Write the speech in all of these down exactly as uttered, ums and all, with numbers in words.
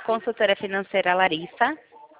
consultora financeira Larissa.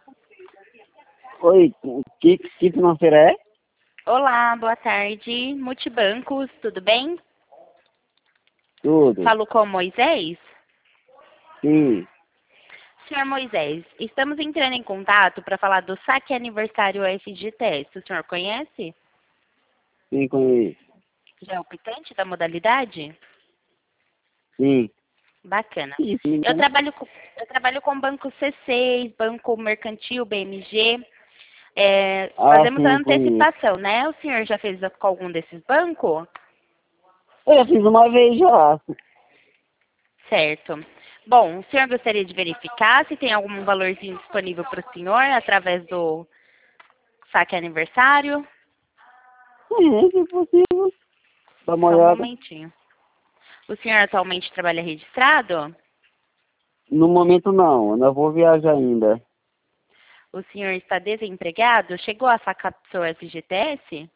Oi, que, que financeira é? Olá, boa tarde. Multibancos, tudo bem? Tudo. Falo com o Moisés? Sim, Senhor Moisés, estamos entrando em contato para falar do saque aniversário F G T S. O senhor conhece? sim, conheço. Já é optante da modalidade? Sim. Bacana. Sim, sim, Eu né? trabalho com, eu trabalho com Banco C seis, Banco Mercantil, B M G. É, Ah, fazemos a sim, conheço. antecipação, né? O senhor já fez com algum desses bancos? Eu já fiz uma vez já. Certo. Bom, o senhor gostaria de verificar se tem algum valorzinho disponível para o senhor através do saque aniversário? Sim, se possível. Dá uma Só um olhada. momentinho. O senhor atualmente trabalha registrado? No momento não, eu ainda vou viajar ainda. O senhor está desempregado? Chegou a sacar seu F G T S?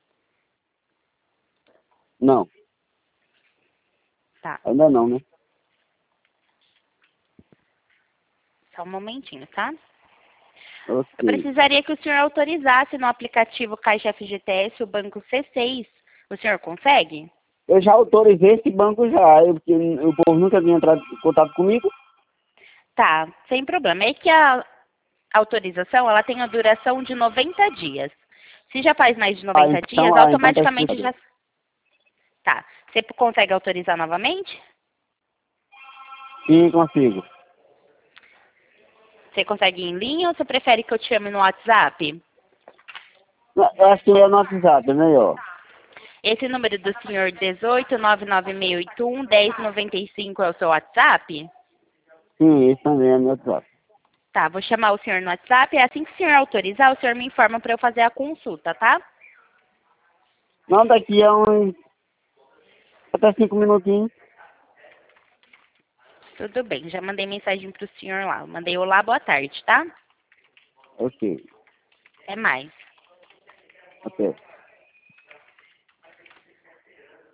Não, Tá. ainda não, né? Só um momentinho, tá? Eu Ok. precisaria que o senhor autorizasse no aplicativo Caixa F G T S o banco C seis. O senhor consegue? Eu já autorizei esse banco já, eu, porque o povo nunca vinha entrar em contato comigo. Tá, sem problema. É que a autorização ela tem a duração de noventa dias. Se já faz mais de Ah, noventa então, dias, ah, então tá automaticamente explicado. já. Tá. Você consegue autorizar novamente? Sim, consigo. Você consegue ir em linha ou você prefere que eu te chame no WhatsApp? Eu acho que é no WhatsApp, é melhor. Esse número do senhor dezoito nove nove seis oito um um zero nove cinco é o seu WhatsApp? Sim, esse também é no WhatsApp. Tá, vou chamar o senhor no WhatsApp. É assim que o senhor autorizar, o senhor me informa para eu fazer a consulta, tá? Não, daqui a uns até cinco minutinhos. Tudo bem, já mandei mensagem pro senhor lá. Mandei olá, boa tarde, tá? Ok, Até mais. até.